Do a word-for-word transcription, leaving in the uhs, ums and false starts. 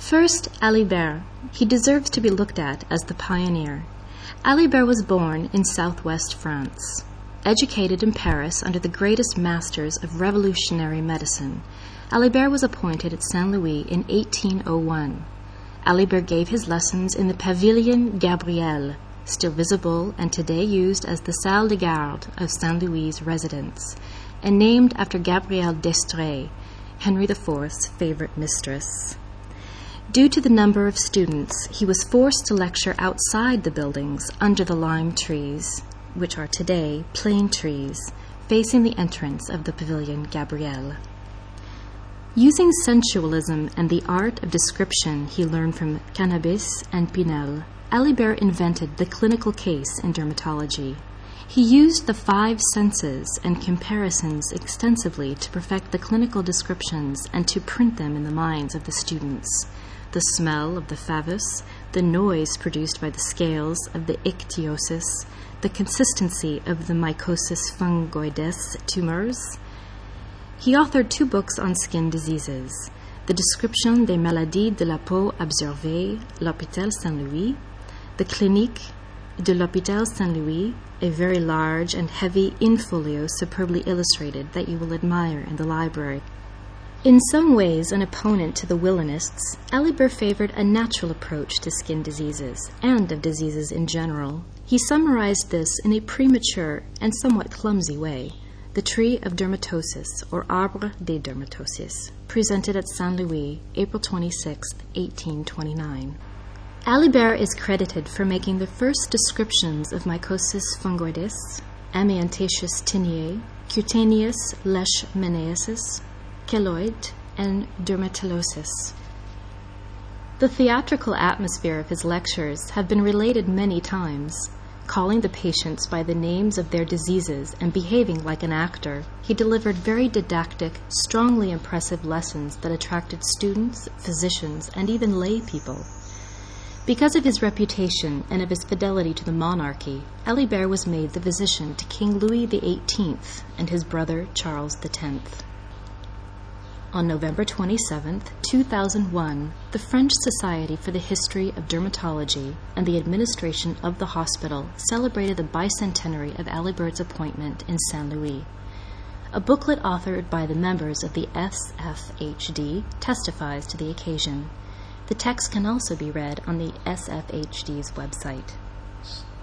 First, Alibert. He deserves to be looked at as the pioneer. Alibert was born in southwest France. Educated in Paris under the greatest masters of revolutionary medicine, Alibert was appointed at Saint Louis in eighteen oh one. Alibert gave his lessons in the Pavillon Gabriel, still visible and today used as the Salle de Garde of Saint Louis' residence, and named after Gabrielle d'Estrées, Henry the Fourth's favorite mistress. Due to the number of students, he was forced to lecture outside the buildings under the lime trees, which are today plane trees, facing the entrance of the Pavillon Gabriel. Using sensualism and the art of description he learned from Cannabis and Pinel, Alibert invented the clinical case in dermatology. He used the five senses and comparisons extensively to perfect the clinical descriptions and to print them in the minds of the students. The smell of the favus, the noise produced by the scales of the ichthyosis, the consistency of the mycosis fungoides tumors. He authored two books on skin diseases, The Description des maladies de la peau observées, l'Hôpital Saint-Louis, The Clinique de l'Hôpital Saint-Louis, a very large and heavy in-folio superbly illustrated that you will admire in the library. In some ways an opponent to the Willenists, Alibert favored a natural approach to skin diseases and of diseases in general. He summarized this in a premature and somewhat clumsy way. The Tree of Dermatosis, or Arbre des Dermatoses, presented at Saint Louis, April twenty-sixth, eighteen twenty-nine. Alibert is credited for making the first descriptions of mycosis fungoides, amiantaceous tinea, cutaneous leishmaniasis, keloid, and dermatullosis. The theatrical atmosphere of his lectures have been related many times. Calling the patients by the names of their diseases and behaving like an actor, he delivered very didactic, strongly impressive lessons that attracted students, physicians, and even lay people. Because of his reputation and of his fidelity to the monarchy, Alibert was made the physician to King Louis the eighteenth and his brother Charles the tenth. On November twenty-seventh, two thousand one, the French Society for the History of Dermatology and the administration of the hospital celebrated the bicentenary of Alibert's appointment in Saint Louis. A booklet authored by the members of the S F H D testifies to the occasion. The text can also be read on the S F H D's website.